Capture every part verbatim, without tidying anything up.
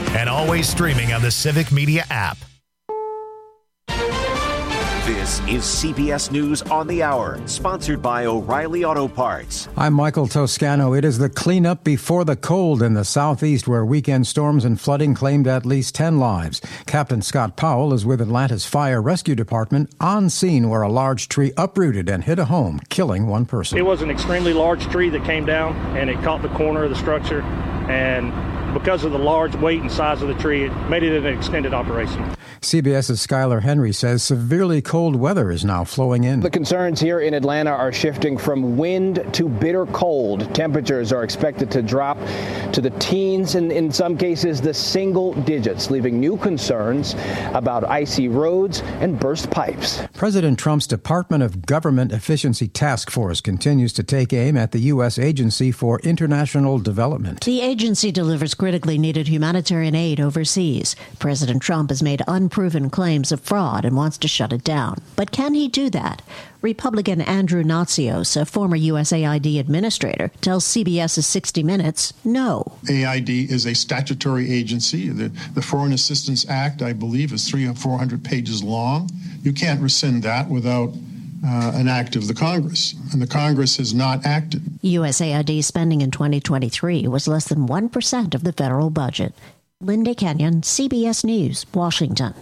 and always streaming on the Civic Media app. This is C B S News on the Hour, sponsored by O'Reilly Auto Parts. I'm Michael Toscano. It is the cleanup before the cold in the southeast, where weekend storms and flooding claimed at least ten lives. Captain Scott Powell is with Atlanta's Fire Rescue Department on scene where a large tree uprooted and hit a home, killing one person. It was an extremely large tree that came down, and it caught the corner of the structure, and because of the large weight and size of the tree, it made it an extended operation. CBS's Skylar Henry says severely cold weather is now flowing in. The concerns here in Atlanta are shifting from wind to bitter cold. Temperatures are expected to drop to the teens and in some cases the single digits, leaving new concerns about icy roads and burst pipes. President Trump's Department of Government Efficiency Task Force continues to take aim at the U S Agency for International Development. The agency delivers critically needed humanitarian aid overseas. President Trump has made unproven claims of fraud and wants to shut it down. But can he do that? Republican Andrew Natsios, a former U S A I D administrator, tells CBS's sixty minutes, no. A I D is a statutory agency. The, the Foreign Assistance Act, I believe, is three or four hundred pages long. You can't rescind that without uh, an act of the Congress, and the Congress has not acted. U S A I D spending in twenty twenty-three was less than one percent of the federal budget. Linda Kenyon, C B S News, Washington.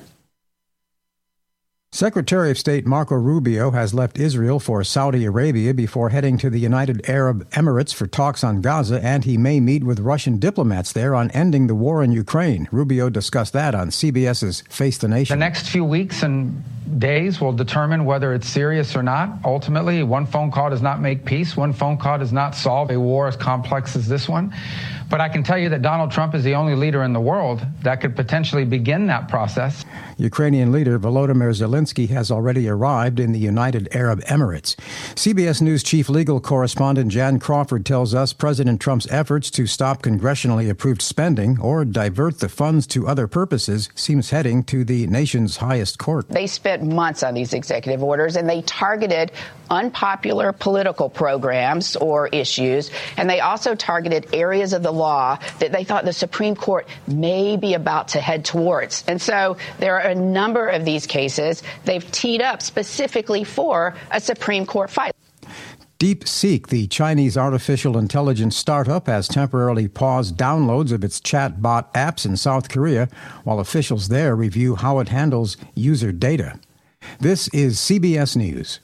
Secretary of State Marco Rubio has left Israel for Saudi Arabia before heading to the United Arab Emirates for talks on Gaza, and he may meet with Russian diplomats there on ending the war in Ukraine. Rubio discussed that on CBS's Face the Nation. The next few weeks and days will determine whether it's serious or not. Ultimately, one phone call does not make peace. One phone call does not solve a war as complex as this one. But I can tell you that Donald Trump is the only leader in the world that could potentially begin that process. Ukrainian leader Volodymyr Zelensky has already arrived in the United Arab Emirates. C B S News chief legal correspondent Jan Crawford tells us President Trump's efforts to stop congressionally approved spending or divert the funds to other purposes seems heading to the nation's highest court. They spent months on these executive orders, and they targeted unpopular political programs or issues, and they also targeted areas of the law that they thought the Supreme Court may be about to head towards. And so there are a number of these cases they've teed up specifically for a Supreme Court fight. DeepSeek, the Chinese artificial intelligence startup, has temporarily paused downloads of its chatbot apps in South Korea while officials there review how it handles user data. This is C B S News.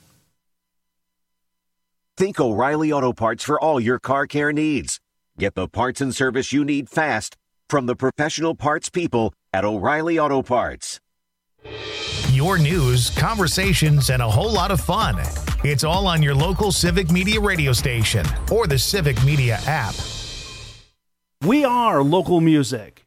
Think O'Reilly Auto Parts for all your car care needs. Get the parts and service you need fast from the professional parts people at O'Reilly Auto Parts. Your news, conversations, and a whole lot of fun. It's all on your local Civic Media radio station or the Civic Media app. We are local music.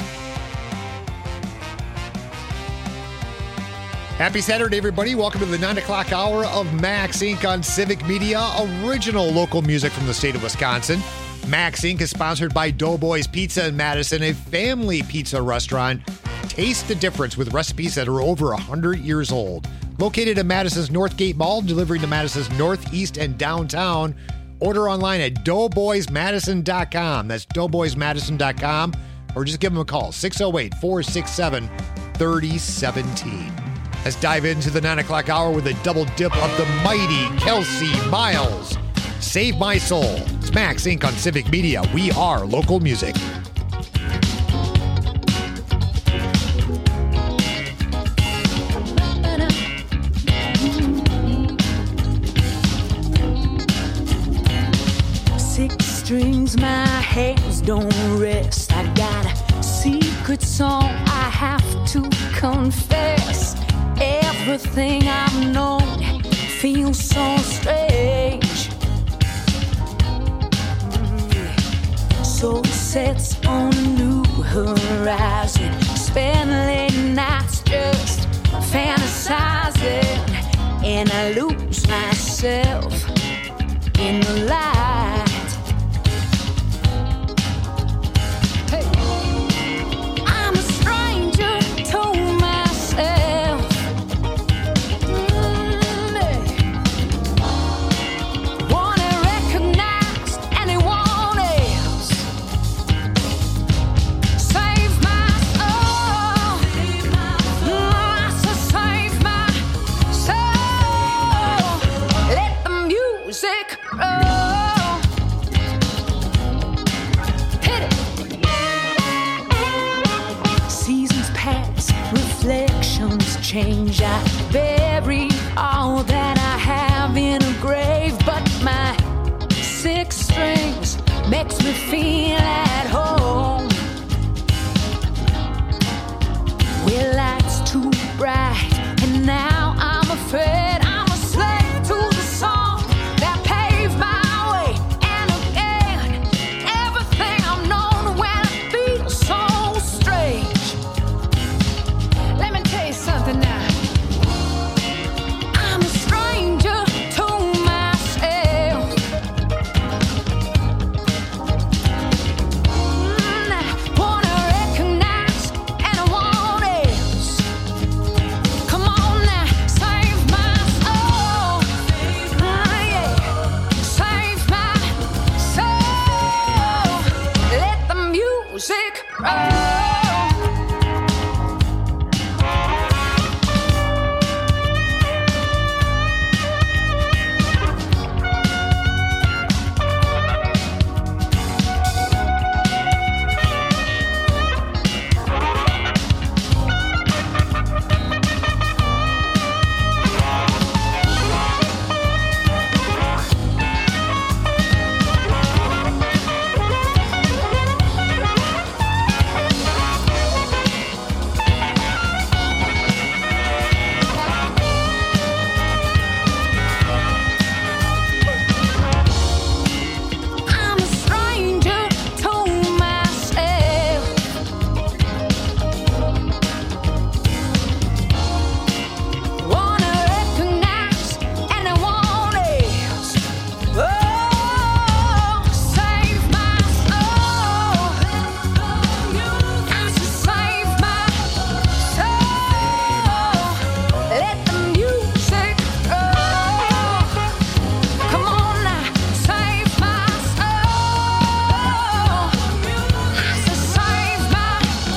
Happy Saturday, everybody. Welcome to the nine o'clock hour of Max Incorporated on Civic Media, original local music from the state of Wisconsin. Max Incorporated is sponsored by Doughboys Pizza in Madison, a family pizza restaurant. Taste the difference with recipes that are over one hundred years old. Located in Madison's Northgate Mall, delivering to Madison's Northeast and downtown. Order online at doughboys madison dot com. That's doughboys madison dot com. Or just give them a call, six oh eight, four six seven, three oh one seven. Let's dive into the nine o'clock hour with a double dip of the mighty Kelsey Miles. Save My Soul. It's Max Incorporated on Civic Media. We are local music. Six strings, my hands don't rest. I got a secret song I have to confess. Everything I've known feels so strange. Soul sets on a new horizon. Spend late nights just fantasizing, and I lose myself in the light. Save my change. I bury all that I have in a grave, but my six strings makes me feel at home. Well, light's too bright, and now I'm afraid I'm a slave to the song that paved my way. And again, everything I've known when I feel so strange. Let me tell you something now. I'm a stranger to myself. Mm, I wanna recognize and I want else. Come on now, save my soul. Ah, yeah. Save my soul. Let the music roll. I'm a stranger to myself. Wanna recognize and I want else. Oh, save my soul. I said save my soul. Let the music roll. Come on now, save my soul. I said save my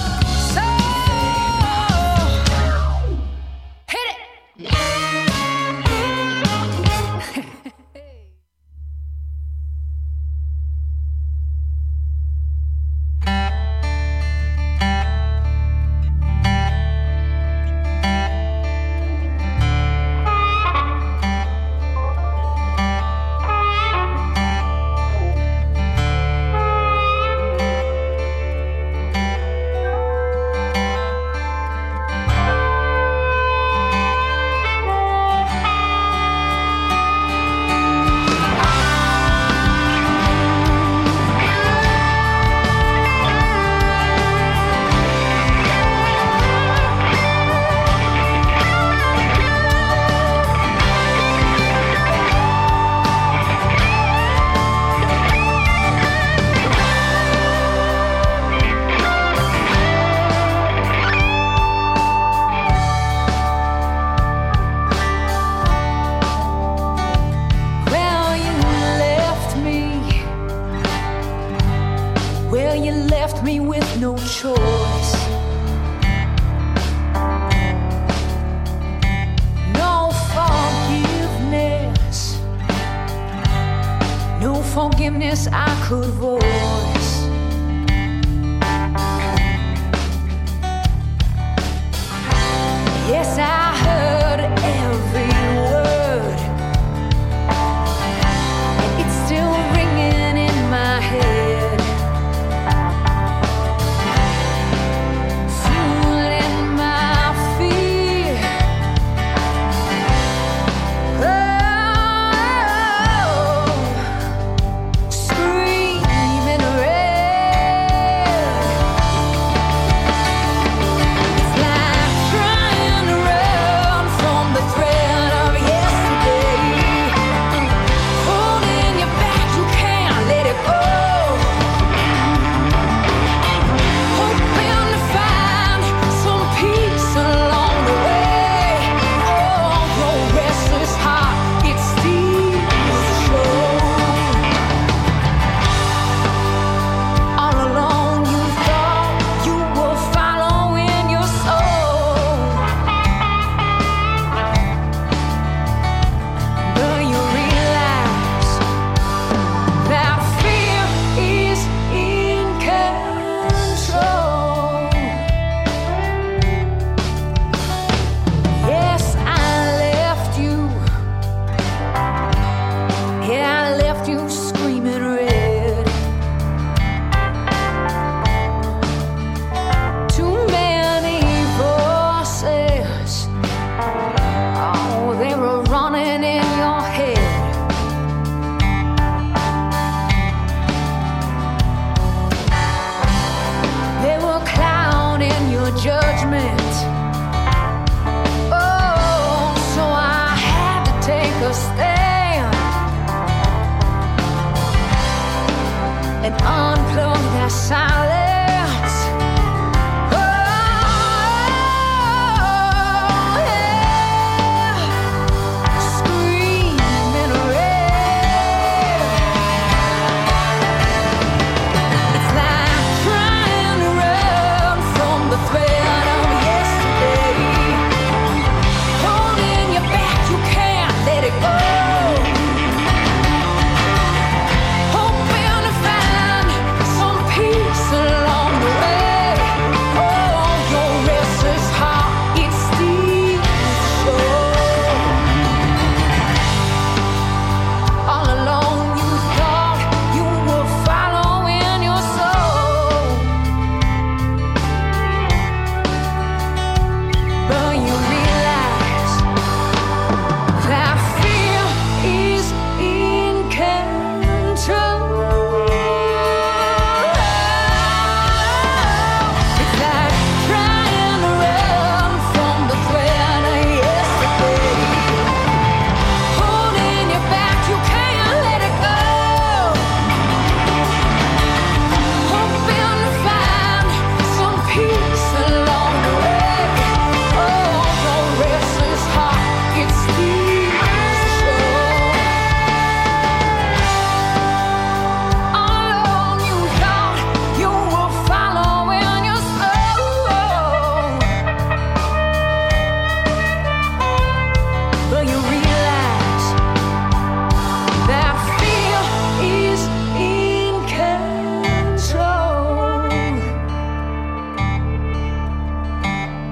soul. Hit it. Well, you left me. Well, you left me with no choice. No forgiveness. No forgiveness I could voice. Yes, I heard every word. It's still ringing in my head, fueling my fear. Oh, screaming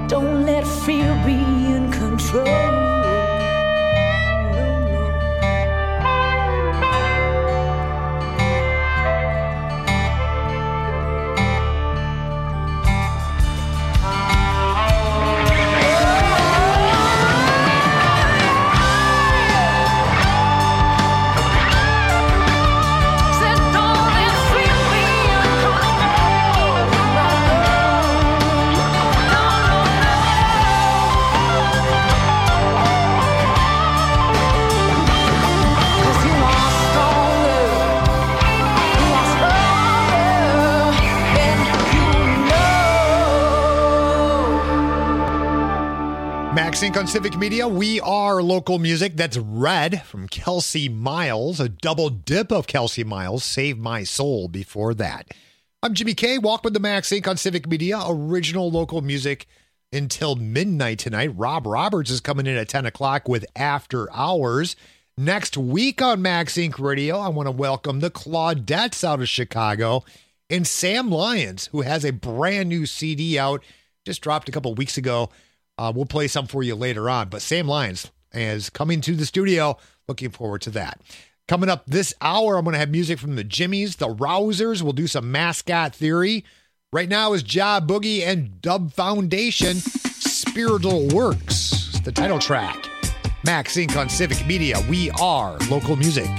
Don't let fear be in control. MaxInc on Civic Media. We are local music. That's Red from Kelsey Miles. A double dip of Kelsey Miles. Save My Soul before that. I'm Jimmy K. Walk with the MaxInc on Civic Media. Original local music until midnight tonight. Rob Roberts is coming in at ten o'clock with After Hours. Next week on MaxInc Radio, I want to welcome the Claudettes out of Chicago and Sam Lyons, who has a brand new C D out. Just dropped a couple weeks ago. Uh, we'll play some for you later on. But Sam Lyons is coming to the studio. Looking forward to that. Coming up this hour, I'm going to have music from the Jimmies, the Rousers. We'll do some Mascot Theory. Right now is Ja Boogie and Dub Foundation. Spiritual Works, the title track. MaxInc on Civic Media. We are local music.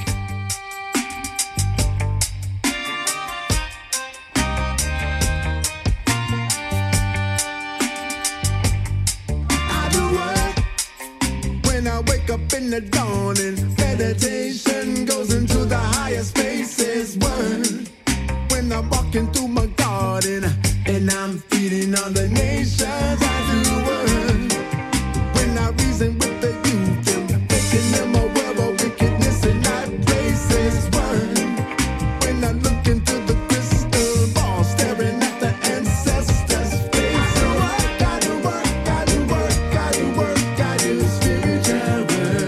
Up in the dawning, meditation goes into the higher spaces. One, when I'm walking through my garden and I'm feeding on the nations, I do one. When I reason with the youth, I'm making them aware of wickedness in high places. One, when I look into the crystal ball, staring at the ancestors' face. So I gotta work, gotta work, gotta work, gotta spiritual.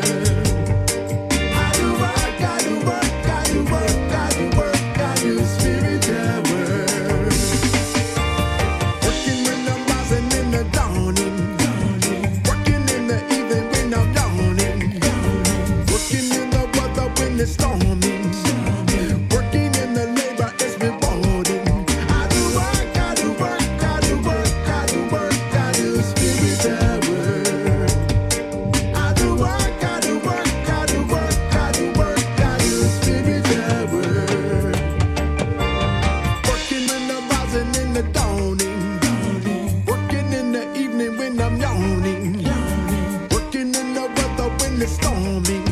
It's storming, working in the labor is rewarding. I do work, I do work, I do work, I do work, I do spiritual work. I do work, I do work, I do work, I do work, I do spiritual work. Working when I'm rising in the dawning, working in the evening when I'm yawning, working in the weather when it's storming.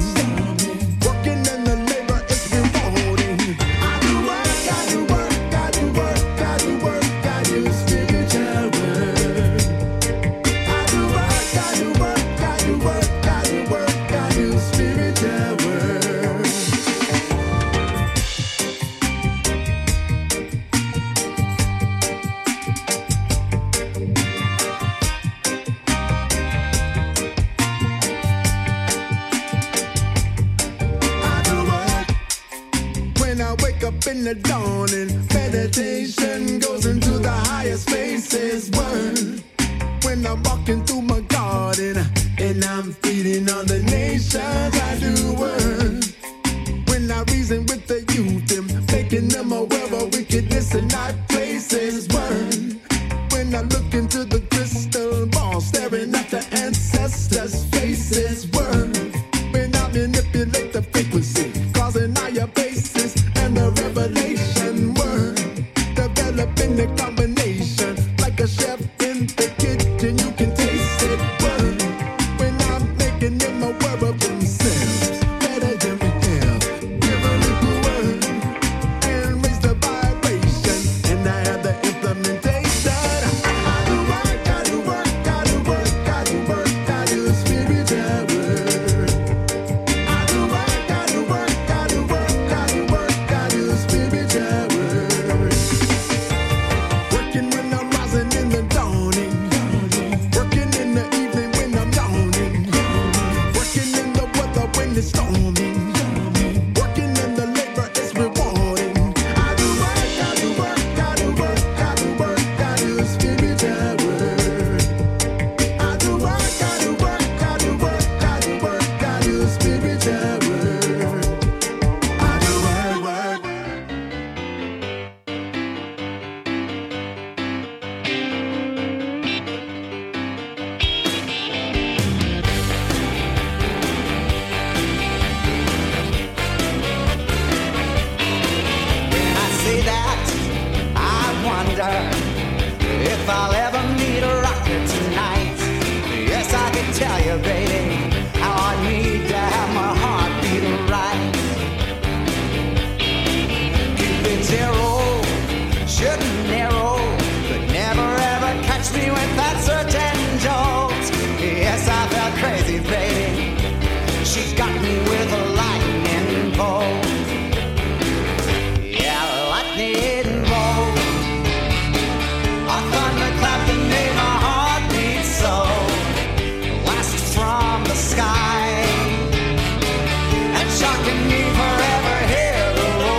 In the dawning, meditation goes into the higher spaces. One, when I'm walking through my garden and I'm feeding on the nations, I do one. When I reason with the youth, I'm making them aware of wickedness in high places. One, when I look into the crystal ball, staring at the ancestors' faces. One, when I manipulate the frequency, causing higher bases. And the revelation word, developing the combination like a chef in the kitchen. You can taste it word when I'm making them aware of themselves. Better than we have, give a little word and raise the vibration. And I have the implementation. I do work, I do work, I do work, I do work, I do spiritual word. I do work, I do work, I do work, I do work. Spiritual word. Working when I'm rising in the dawning, catch me with that certain jolt. Yes, I felt crazy, baby. She got me with a lightning bolt. Yeah, lightning bolt. A thunderclap that made my heart beat so. Blasted from the sky and shocking me forever here.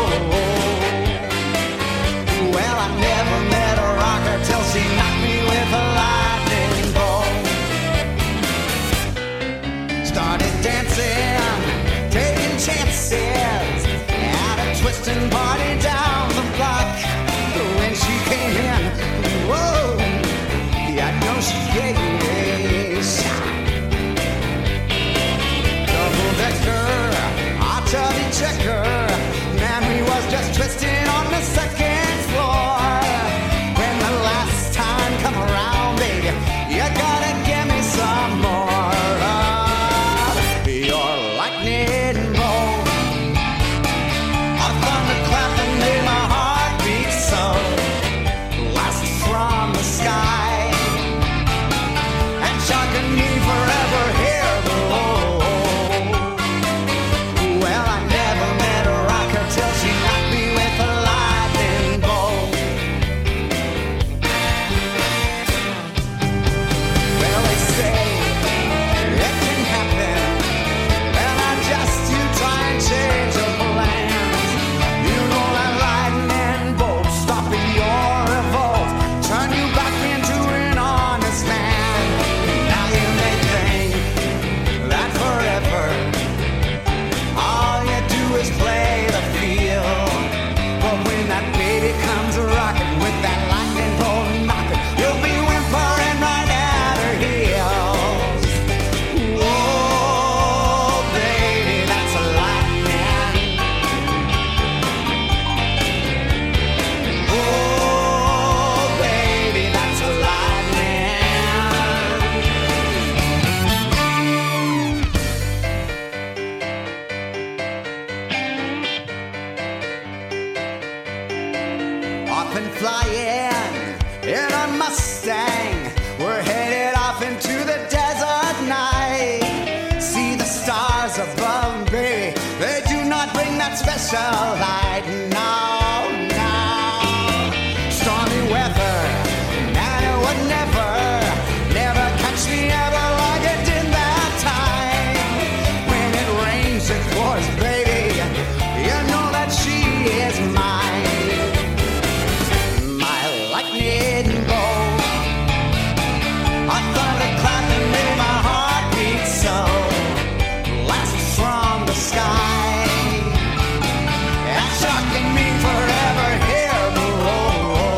Well, I never met a rocker till she knocked me with a lightning bolt. Started dancing, taking chances at a twisting party down the block. When she came in, whoa, yeah, I know she gave me a shot. Double decker, hot tubby checker, man, we was just twisting on the second floor. When the last time come around, baby, you gotta give me some more of your lightning bolt. A thunderclap that made my heart beat so. Blasted from the sky and shocking me forever here below. Well, I never met a rocker till she knocked me with a lightning bolt. Well, they say it can happen, and I just you try and change your plans. You know that lightning bolt stopping your revolt, turn you back into an honest man. Now you may think that forever all you do is play the field. But when that baby comes rocking with that lightning bolt knocking, you'll be whimpering right at her heels. Oh, baby, that's a lightning. Oh, baby, that's a lightning. Off and flying in a Mustang, we're headed off into the desert night. See the stars above, baby, they do not bring that special light. No, no. Stormy weather, man, it would never, never catch me ever like it did that time. When it rains, it pours, baby, you know that she is mine. My lightning bolt, a thunderclap that made my heart beat so. Blasted from the sky and shocking me forever here below.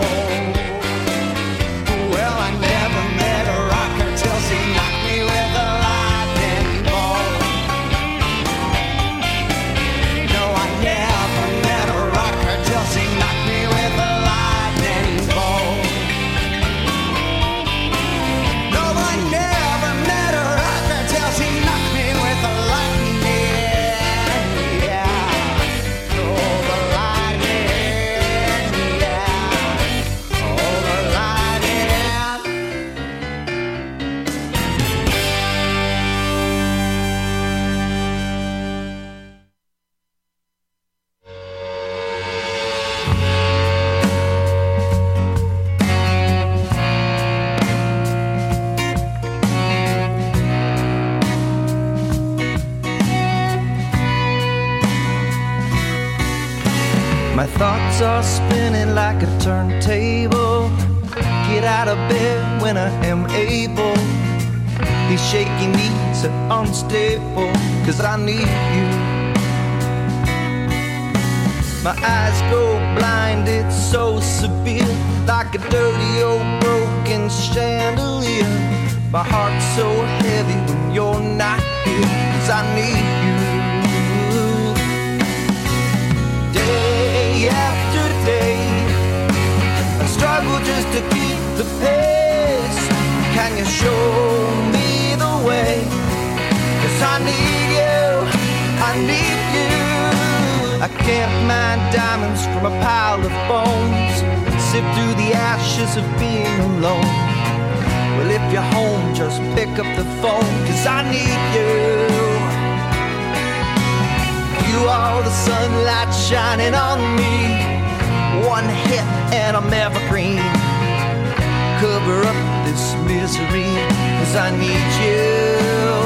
Well, I never met a rocker till she knocked me with a lightning bolt. No, I never met a rocker till she knocked me with a lightning bolt. No, I never met a rocker till she knocked me with a lightning. Yeah. Oh, the lightning. Yeah. Oh, the lightning. My thoughts are spinning like a turntable. Get out of bed when I am able. These shaky knees are unstable, 'cause I need you. My eyes go blind, it's so severe, like a dirty old broken chandelier. My heart's so heavy when you're not here, 'cause I need you. Day after day, I struggle just to keep the pace. Can you show me the way? 'Cause I need you, I need you. I can't mine diamonds from a pile of bones, sift through the ashes of being alone. you're home, just pick up the phone, cause I need you. You are the sunlight shining on me. One hit and I'm evergreen. Cover up this misery, cause I need you.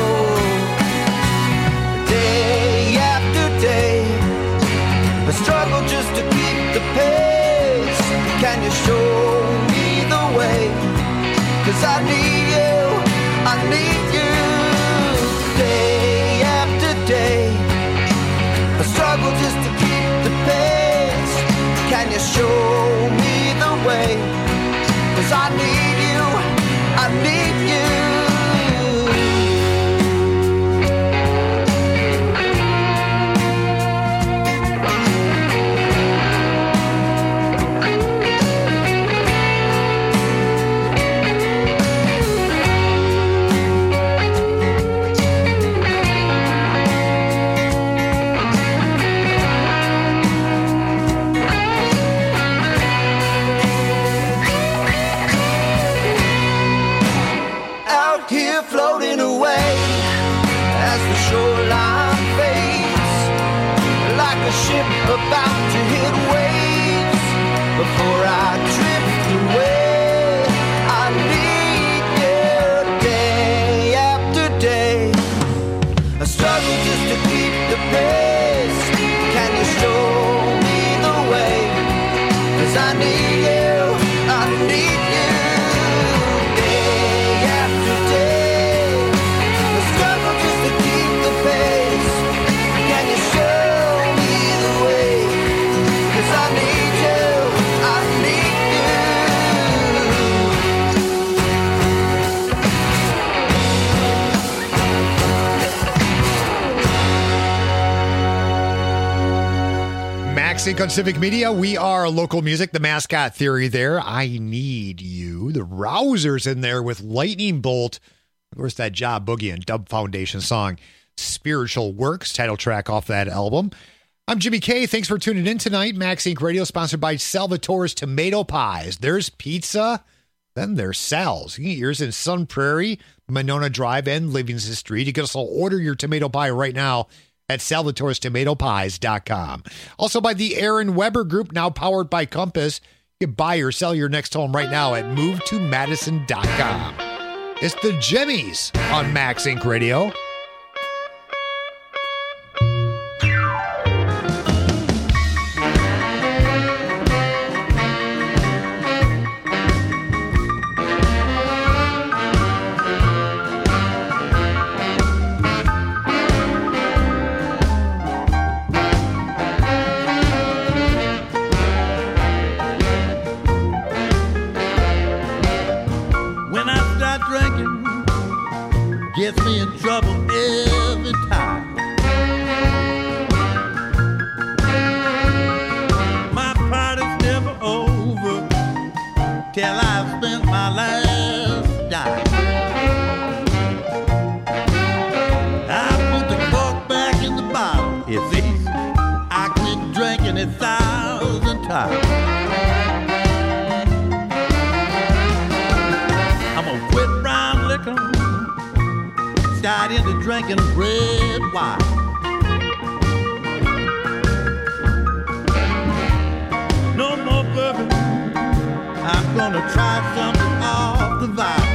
Day after day, I struggle just to keep the pace. Can you show me the way? Cause I need you, I need you. Day after day, I struggle just to keep the pace. Can you show me the way? Cause I need you, I need you. Floating away as the shoreline fades, like a ship about to hit waves. Before I drift away, I need you. Day after day, I struggle just to keep the pace. Can you show me the way? Cause I need you, I need you. Sync on Civic Media. We are local music, the mascot theory there. I need you. The Rousers in there with Lightning Bolt. Of course, that Job Boogie and Dub Foundation song, Spiritual Works, title track off that album. I'm Jimmy K. Thanks for tuning in tonight. Max Inc Radio, sponsored by Salvatore's Tomato Pies. There's pizza, then there's Sal's. You can get yours in Sun Prairie, Monona Drive, and Livingston Street. You can also order your tomato pie right now at salvatores tomato pies dot com. Also by the Aaron Weber Group, now powered by Compass. You can buy or sell your next home right now at move to madison dot com. It's the Jimmies on Max Inc Radio. Gets me in trouble every time. My party's never over till I've spent my last dime. I put the cork back in the bottle. It's easy. I quit drinking a thousand times. I'm gonna quit brown liquor, got into drinking red wine. No more bourbon, I'm gonna try something off the vine.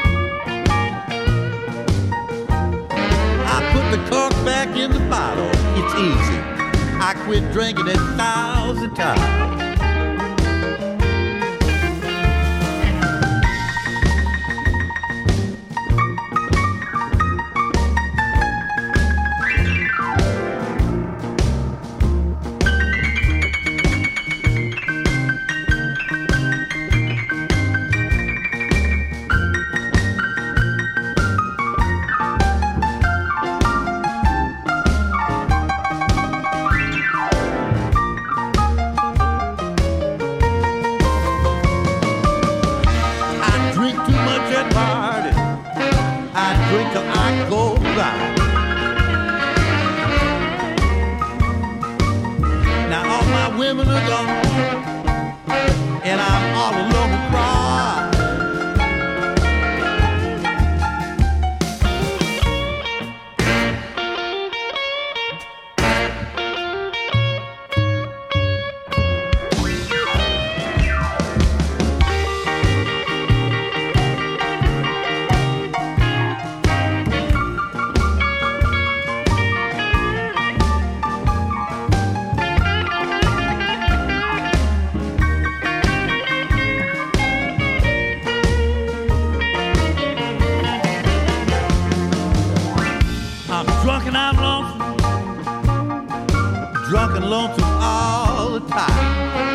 I put the cork back in the bottle, it's easy. I quit drinking a thousand times. and lonesome all the time.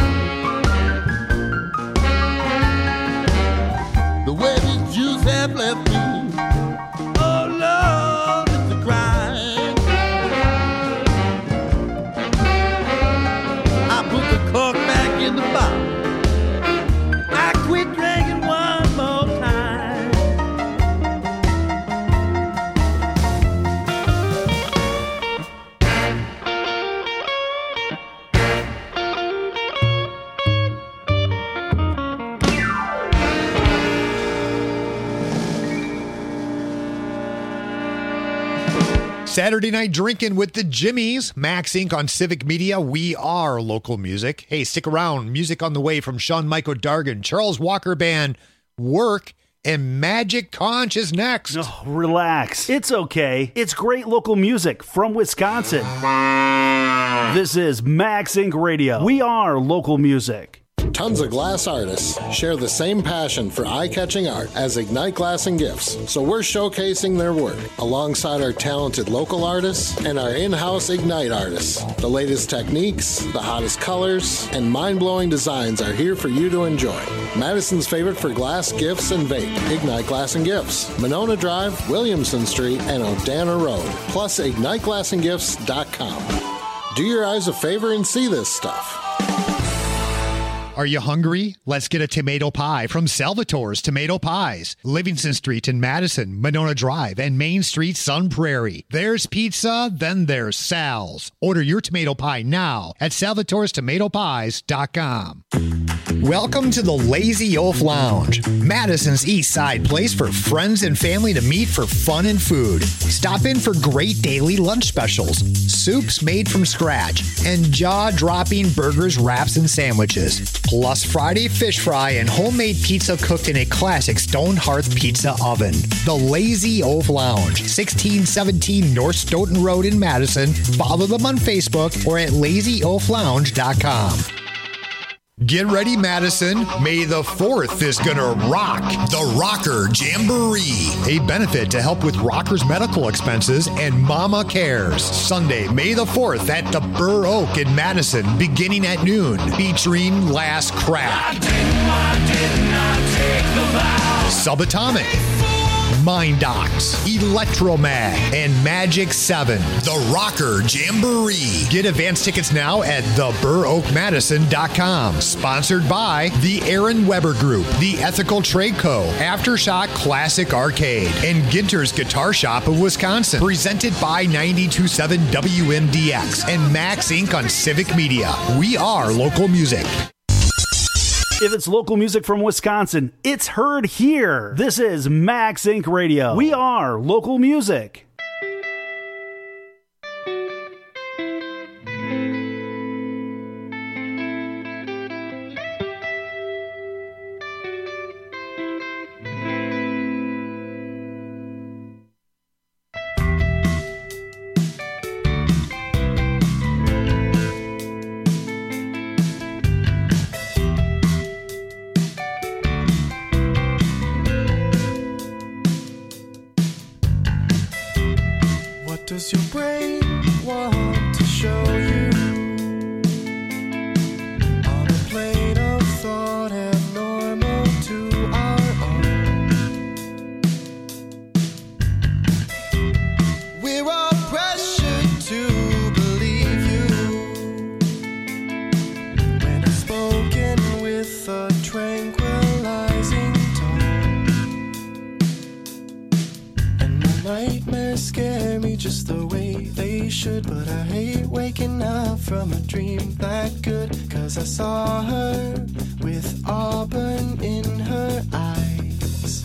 The way these Jews have left me, oh Lord, it's a crime. I put the cork back in the bottle. I quit drinking one more time. Saturday night drinking with the Jimmies. Max Incorporated on Civic Media. We are local music. Hey, stick around. Music on the way from Sean Michael Dargan, Charles Walker Band, Work, and Magic Conch is next. Oh, relax. It's okay. It's great local music from Wisconsin. This is Max Incorporated Radio. We are local music. Tons of glass artists share the same passion for eye-catching art as Ignite Glass and Gifts, so we're showcasing their work alongside our talented local artists and our in-house Ignite artists. The latest techniques, the hottest colors, and mind-blowing designs are here for you to enjoy. Madison's favorite for glass, gifts, and vape, Ignite Glass and Gifts, Monona Drive, Williamson Street, and Odana Road, plus ignite glass and gifts dot com. Do your eyes a favor and see this stuff. Are you hungry? Let's get a tomato pie from Salvatore's Tomato Pies. Livingston Street in Madison, Monona Drive, and Main Street, Sun Prairie. There's pizza, then there's Sal's. Order your tomato pie now at salvatores tomato pies dot com. Welcome to the Lazy Oaf Lounge, Madison's East Side place for friends and family to meet for fun and food. Stop in for great daily lunch specials, soups made from scratch, and jaw-dropping burgers, wraps, and sandwiches. Plus Friday fish fry and homemade pizza cooked in a classic stone hearth pizza oven. The Lazy Oaf Lounge, sixteen seventeen North Stoughton Road in Madison. Follow them on Facebook or at lazy oaf lounge dot com. Get ready, Madison. May the fourth is gonna rock the Rocker Jamboree, a benefit to help with rockers' medical expenses and Mama Cares. Sunday, May the fourth at the Burr Oak in Madison, beginning at noon, featuring Last Crack, Subatomic, Mind Docs, Electromag, and Magic seven. The Rocker Jamboree. Get advance tickets now at the burr oak madison dot com. Sponsored by the Aaron Weber Group, the Ethical Trade Co., Aftershock Classic Arcade, and Ginter's Guitar Shop of Wisconsin. Presented by ninety-two point seven W M D X and Max Incorporated on Civic Media. We are local music. If it's local music from Wisconsin, it's heard here. This is Max Incorporated Radio. We are local music. Does your brain want to show you on a plane of thought abnormal to our own? We're all pressured to believe you when it's spoken with a tranquilizing tone, and the nightmares scare me just the way they should, but I hate waking up from a dream that good, 'cause I saw her with auburn in her eyes.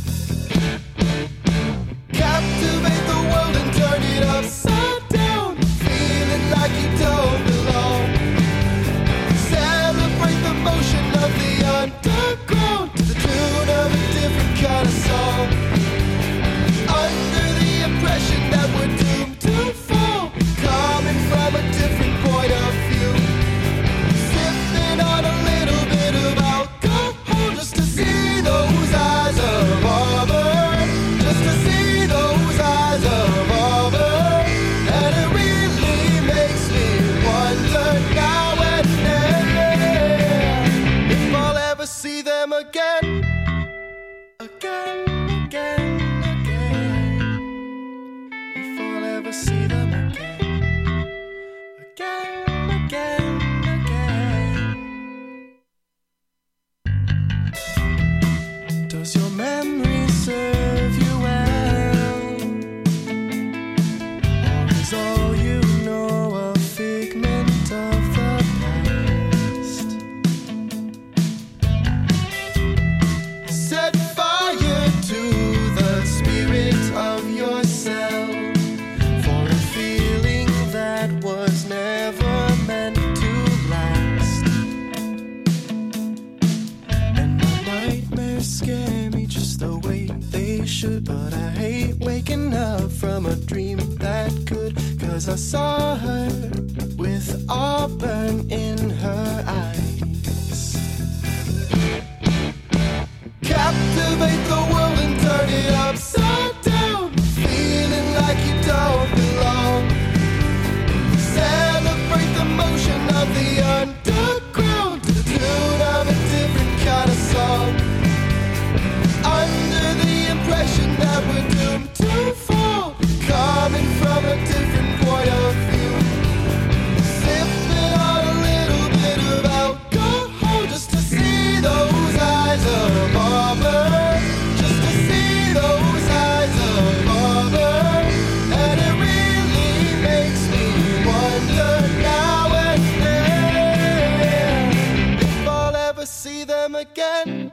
Captivate the world and turn it upside down, feeling like you don't belong. Celebrate the motion of the underground to the tune of a different kind of song. Under the impression that we're doomed to fall, coming from a different point of view, sipping on a little bit of alcohol just to should, but I hate waking up from a dream that could. Cause I saw her with auburn in her eyes. Captivate the world and turn it upside down. Feeling like you don't belong. Celebrate the motion of the underground to the tune of a different kind of song. Under the impression that we're doomed to fall, coming from a different point of view. Sipping on a little bit of alcohol just to see those eyes of auburn. Just to see those eyes of auburn. And it really makes me wonder now and then if I'll ever see them again.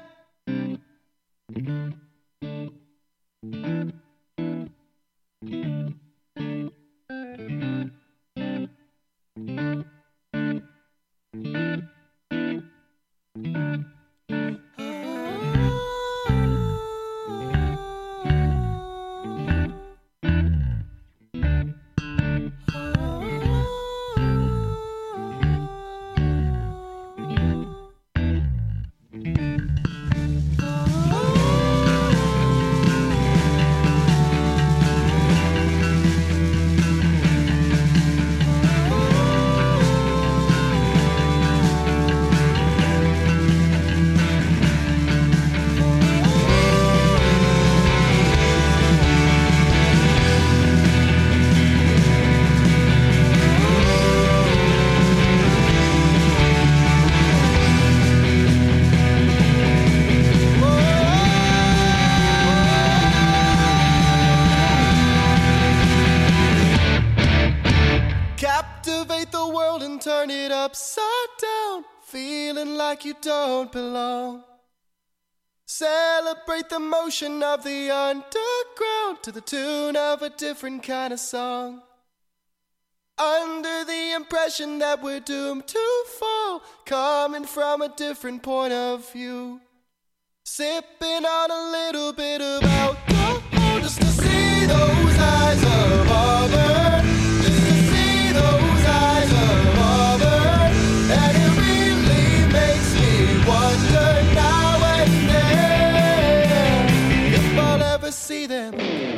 Captivate the world and turn it upside down. Feeling like you don't belong. Celebrate the motion of the underground to the tune of a different kind of song. Under the impression that we're doomed to fall, coming from a different point of view. Sipping on a little bit of alcohol just to see those eyes of auburn. Just to see those eyes of auburn. And it really makes me wonder now and then if I'll ever see them.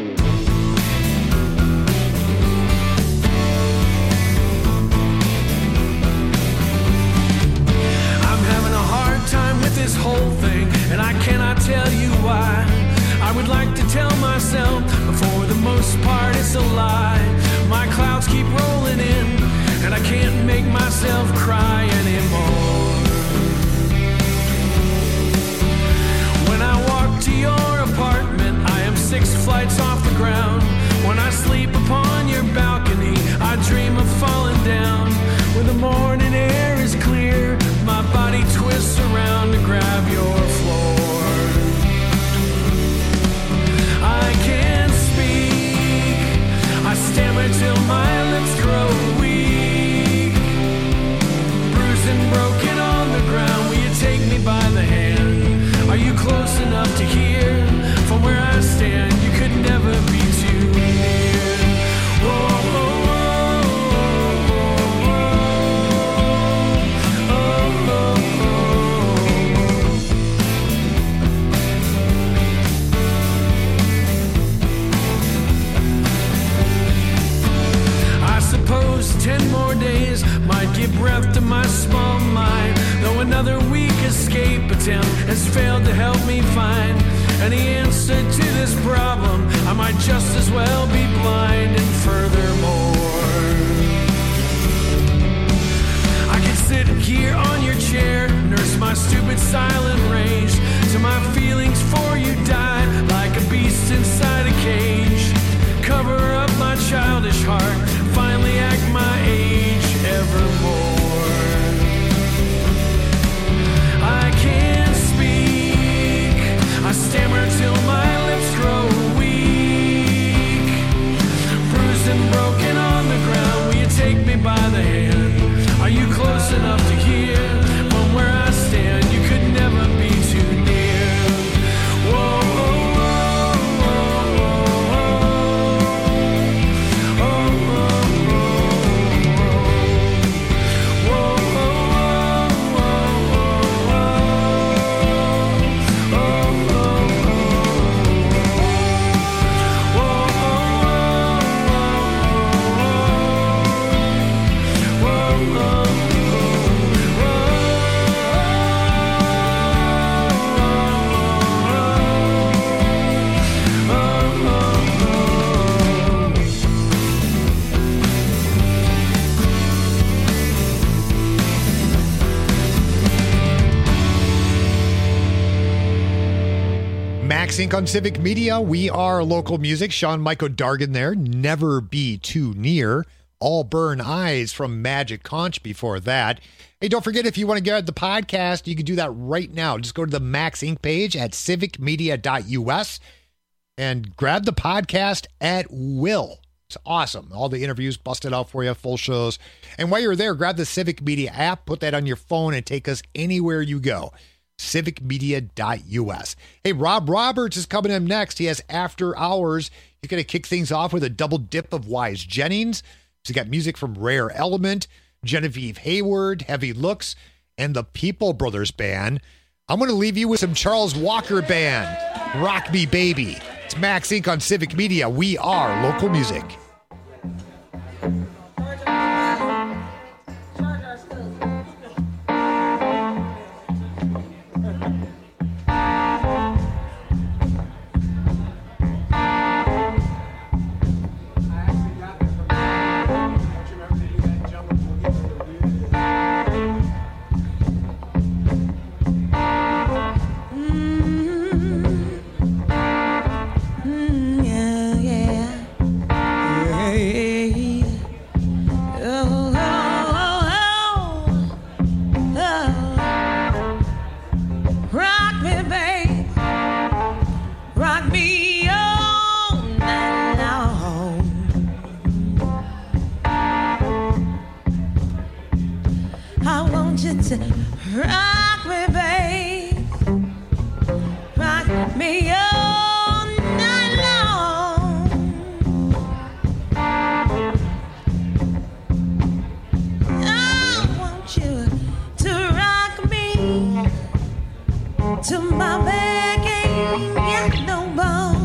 Time with this whole thing, and I cannot tell you why. I would like to tell myself, but for the most part it's a lie. My clouds keep rolling in, and I can't make myself cry anymore. When I walk to your apartment, I am six flights off the ground. When I sleep upon your balcony, I dream of falling down. When the morning air is clear, my body twists around to grab your floor. I can't speak, I stammer till my lips grow weak. Bruised and broken on the ground, will you take me by the hand? Are you close enough to hear? From where I stand, you could never be too near. Whoa, whoa. Ten more days might give breath to my small mind. Though another weak escape attempt has failed to help me find any answer to this problem, I might just as well be blind. And furthermore, I could sit here on your chair, nurse my stupid silent rage, till my feelings for you die like a beast inside a cage. Cover up my childish heart, finally act my age evermore. I can't speak, I stammer till my lips grow weak. Bruised and broken on the ground, will you take me by the hand? Are you close enough to hear? From where I stand, you could never be too near. Whoa, whoa, whoa. MaxInc on Civic Media. We are local music. Sean Michael Dargan there. Never Be Too Near. All Burn Eyes from Magic Conch before that. Hey, don't forget, if you want to get the podcast, you can do that right now. Just go to the MaxInc page at civic media dot u s and grab the podcast at will. It's awesome. All the interviews busted out for you, full shows. And while you're there, grab the Civic Media app, put that on your phone, and take us anywhere you go. civic media dot u s. Hey, Rob Roberts is coming up next. He has After Hours. He's going to kick things off with a double dip of Wise Jennings. He's got music from Rare Element, Genevieve Hayward, Heavy Looks, and the People Brothers Band. I'm going to leave you with some Charles Walker Band, Rock Me Baby. It's MaxInc on Civic Media. We are local music. Rock me, babe. Rock me all night long. I want you to rock me till my back ain't got no bone.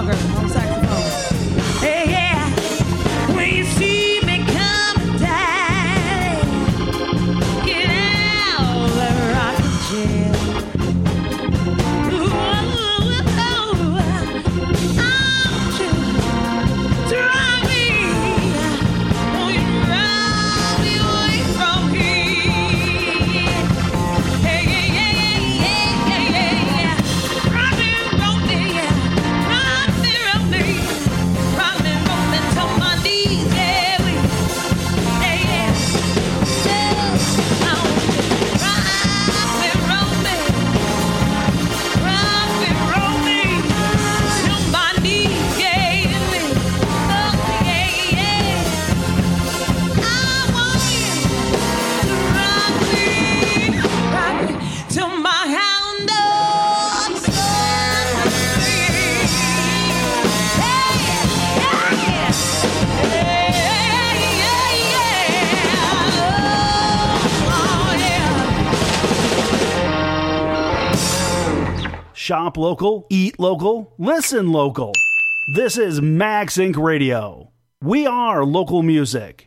Walker on saxophone. Hey, yeah, when you see me come down, get out of the rocking chair. Shop local, eat local, listen local. This is Max Incorporated. Radio. We are local music.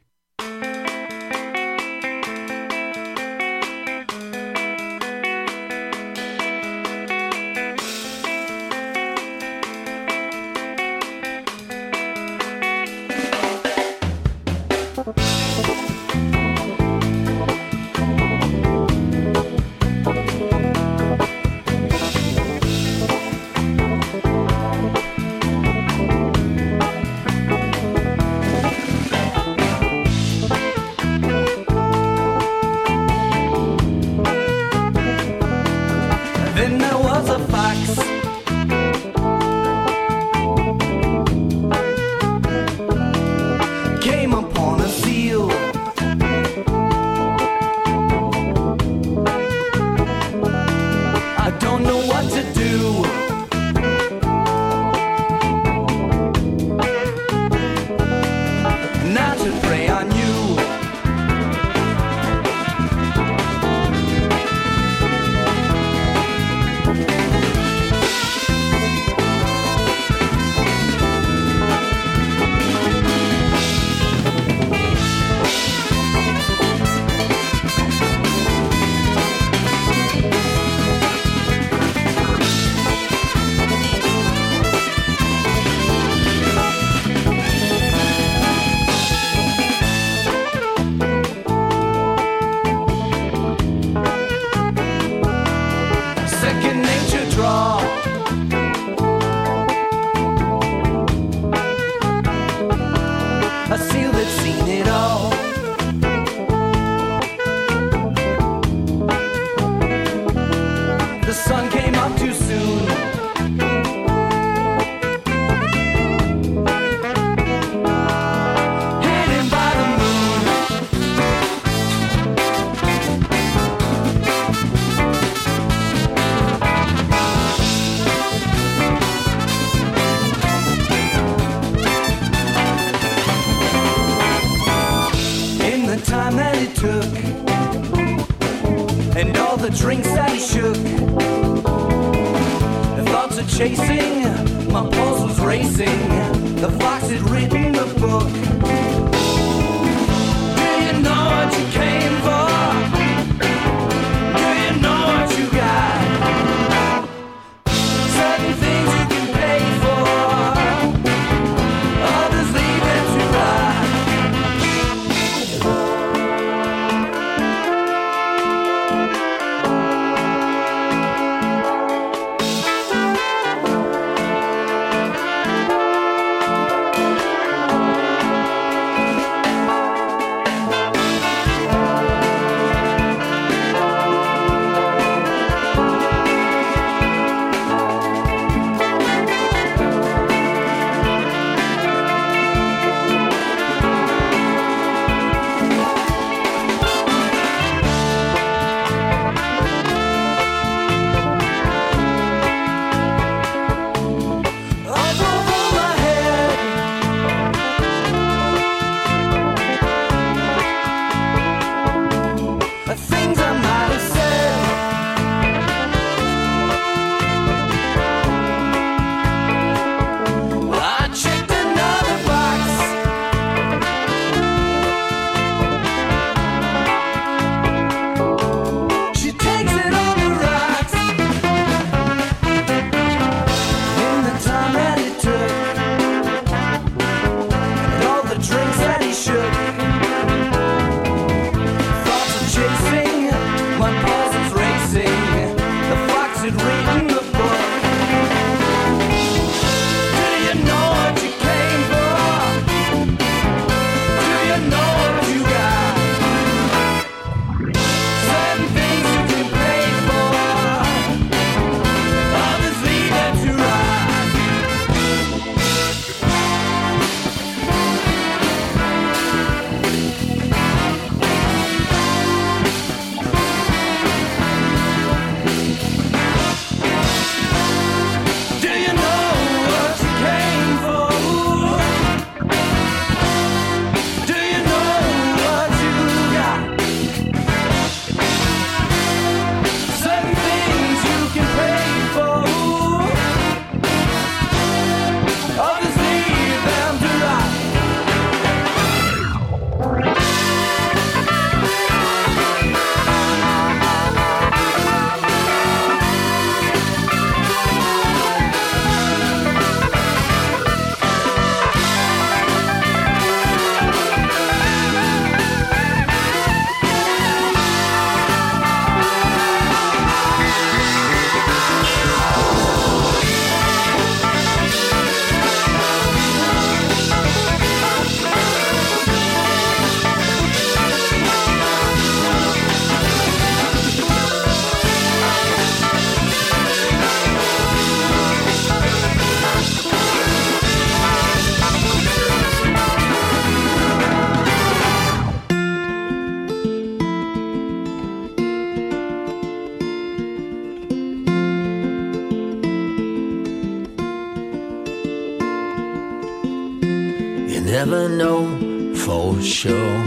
never know for sure.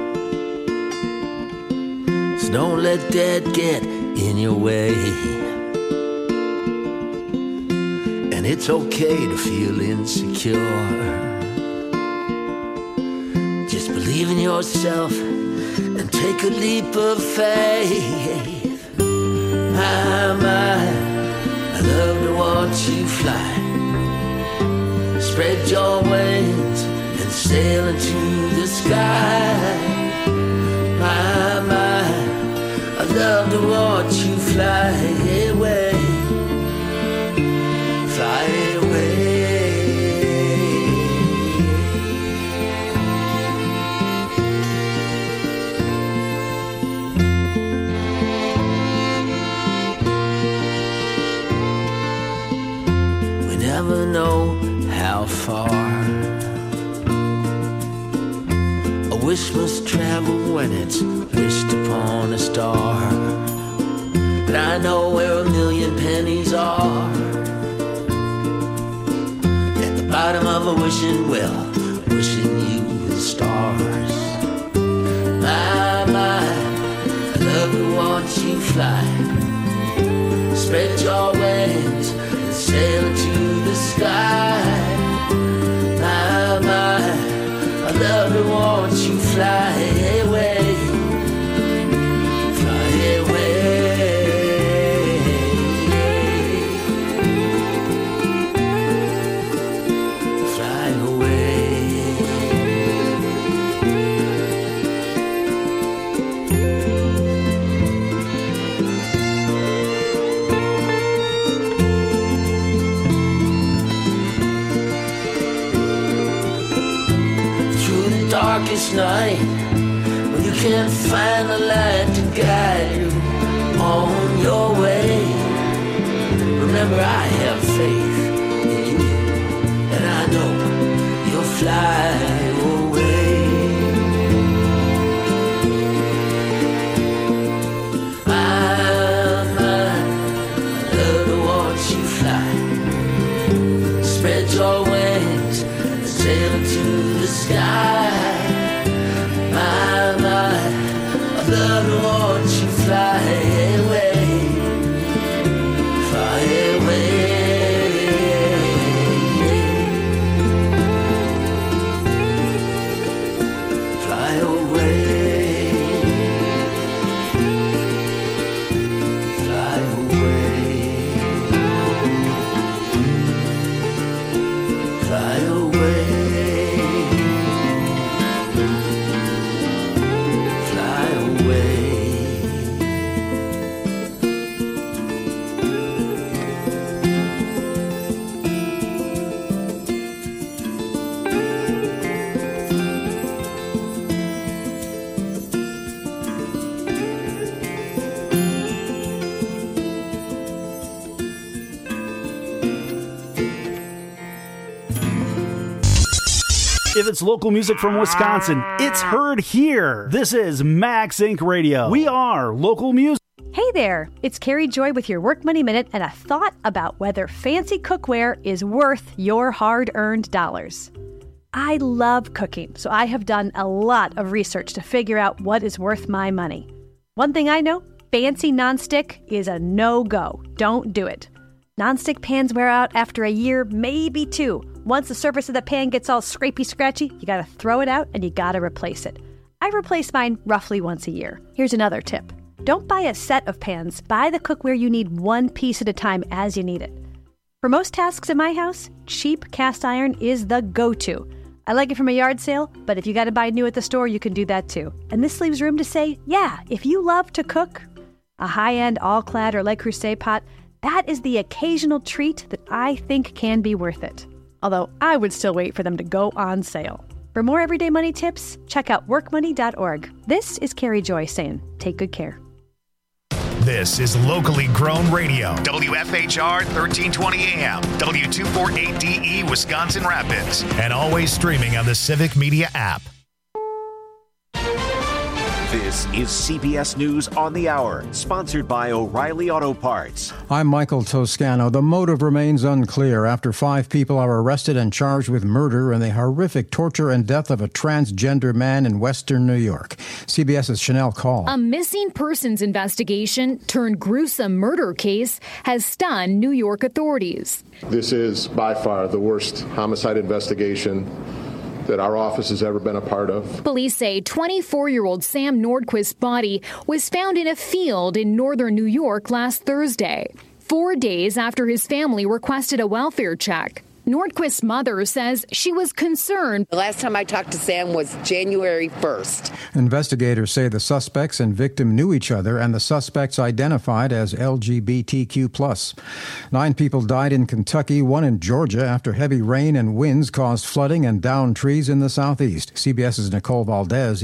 So don't let that get in your way. And it's okay to feel insecure. Just believe in yourself and take a leap of faith. My, my, I love to watch you fly. Spread your wings and sail into the sky. My, my, I love to watch you fly away. Fly away. We never know how far a wish must travel when it's wished upon a star. But I know where a million pennies are, at the bottom of a wishing well, wishing you the stars. My, my, I love to watch you fly. Spread your wings and sail into the sky. My, my, I love to watch you fly away. Fly away. Fly away. Darkest night, when you can't find the light to guide you on your way. Remember, I have faith in you, and I know you'll fly away. My, my, I love to watch you fly. Spread your wings and sail into the sky. My, my, I love to watch you fly away, fly away, fly away, fly away, fly away. If it's local music from Wisconsin, it's heard here. This is Max Incorporated. Radio. We are local music. Hey there, it's Carrie Joy with your Work Money Minute and a thought about whether fancy cookware is worth your hard-earned dollars. I love cooking, so I have done a lot of research to figure out what is worth my money. One thing I know, fancy nonstick is a no-go. Don't do it. Nonstick pans wear out after a year, maybe two. Once the surface of the pan gets all scrapey-scratchy, you gotta throw it out and you gotta replace it. I replace mine roughly once a year. Here's another tip. Don't buy a set of pans. Buy the cookware you need one piece at a time as you need it. For most tasks in my house, cheap cast iron is the go-to. I like it from a yard sale, but if you gotta buy new at the store, you can do that too. And this leaves room to say, yeah, if you love to cook, a high-end all-clad or Le Creuset pot, that is the occasional treat that I think can be worth it. Although I would still wait for them to go on sale. For more everyday money tips, check out work money dot org. This is Carrie Joy saying, take good care. This is locally grown radio. W F H R thirteen twenty A M, W two forty-eight D E, Wisconsin Rapids, and always streaming on the Civic Media app. This is C B S News on the Hour, sponsored by O'Reilly Auto Parts. I'm Michael Toscano. The motive remains unclear after five people are arrested and charged with murder in the horrific torture and death of a transgender man in western New York. CBS's Chanel Call. A missing persons investigation turned gruesome murder case has stunned New York authorities. This is by far the worst homicide investigation that our office has ever been a part of. Police say twenty-four-year-old Sam Nordquist's body was found in a field in northern New York last Thursday, four days after his family requested a welfare check. Nordquist's mother says she was concerned. The last time I talked to Sam was January first. Investigators say the suspects and victim knew each other, and the suspects identified as L G B T Q plus. Nine people died in Kentucky, one in Georgia, after heavy rain and winds caused flooding and downed trees in the southeast. CBS's Nicole Valdez